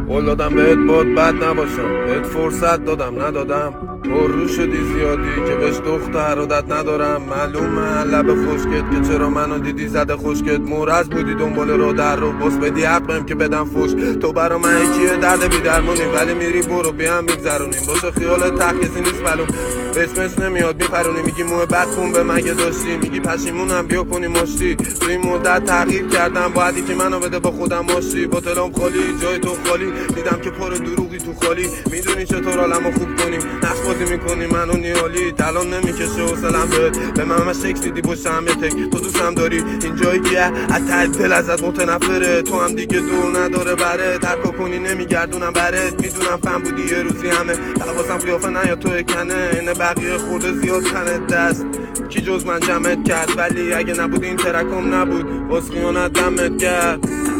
قول دادم بهت باد بد نباشم، بهت فرصت دادم ندادم. پر رو شدی زیادی که بهش دختر عادت ندارم. معلومه لب خشکت که چرا منو دیدی زده خشکت. مورز بودی دنبال رو در رو باز بدی حقم که بدم فوش. تو برا من یکیه درد بی درمونی، ولی میری برو بیام میگذرونیم. واسه خیال ته کسی نیست بلوم، اسمش نمیاد میپرونی. میگی موه بد خون به مگه داشتی، میگی پشیمونم بیا کنی مشتی. تو این مدت تغییر کردم، باید که منو بده با خودم ماشی. با تلام خالی جای تو خالی، دیدم که پر دروغی تو خالی. میدونی چطور حالمو خوب کنیم، نقش بازی میکنی منو نیالی. تلان نمیکشه حوصلم بهت، به من همش شکل دیدی پشتم یه تک. تو دوستم داری این جایی که از ته دل ازت متنفره. تو هم دیگه دو نداره بره، ترکو کنی نمیگردونم برات. میدونم فهم بودی یه روزی همه حواسم قیافه نیا تو کنه. اینه بقیه خورده زیاد تنت دست، کی جز من جمعت کرد. ولی اگه نبود این ترکم نبود، باز خیانت دمت کرد.